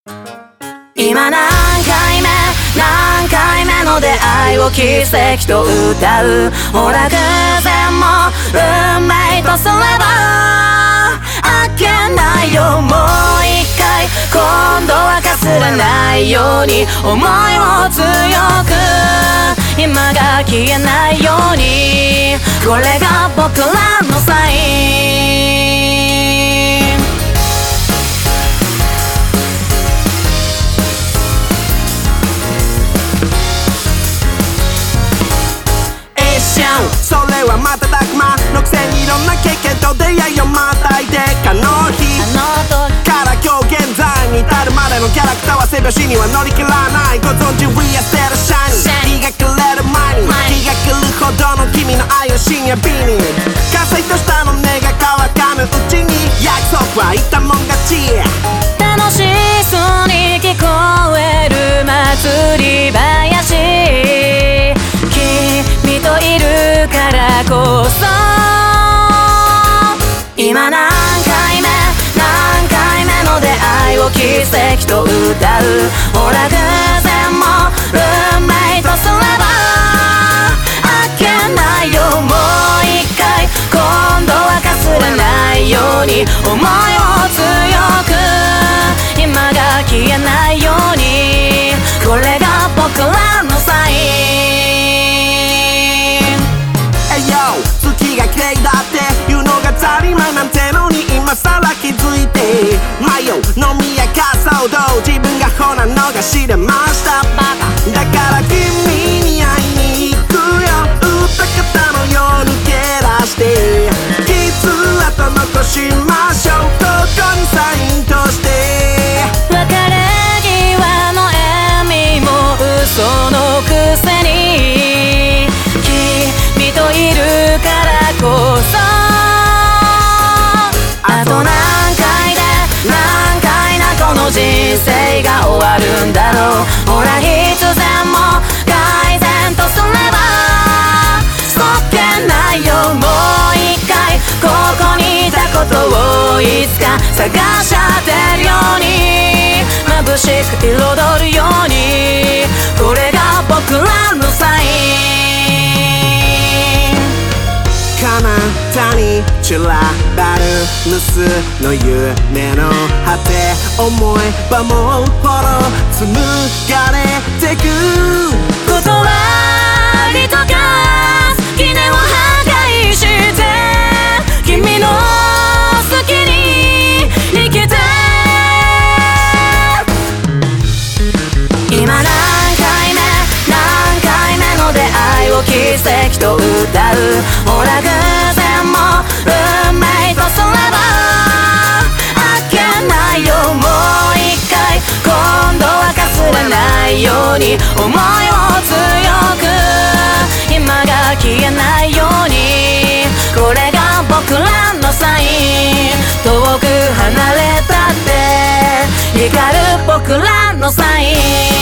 今何回目の出会いを奇跡と歌う。ほら偶然も運命とすればあっけないよ。もう一回今度はかすれないように思いを強く今が消えないように。これが僕らのサイン。 それは瞬く間のくせにいろんな経験と出会いをまたいでかの日から今日現在に至るまでのキャラクターは背拍子には乗り切らない。ご存知 We are still shining 日が暮れる前に日が来るほどの君の愛を深夜日に火災としたの願乾かぬうちに約束は言ったもん勝ち。 楽しそうに聞こえる祭り林君といるからこそ今何回目の出会いを奇跡と歌う。ほら偶然も運命とすればあっけないよ。もう一回今度はかすれないように思いを強く今が消えないように。これが僕らのサイン。 月が綺麗だっていうのが当たり前なんてのに今さら気づいて迷う飲み明かそうと自分がほなのが知れました。だから君に会いに行くよ。歌方のよう抜け出して傷跡残しましょう。ここにサインとして別れ際の笑みも嘘のくせに君といるからこそあと何回なこの人生が終わるんだろう。ほら必然も改善とすればそっけないよ。もう一回ここにいたことをいつか探し当てるように眩しく彩るように。これが僕らのサイン。 彼方に散らばる無数の夢の果て思えばもうほど紡がれてく。 断りとか記念を破壊して君の好きに生きて今何回目の出会いを奇跡と歌う。ほら偶然も運命とすればあっけないよ。もう一回今度はかすれないように思いを強く今が消えないように。これが僕らのサイン。遠く離れたって光る僕らのサイン。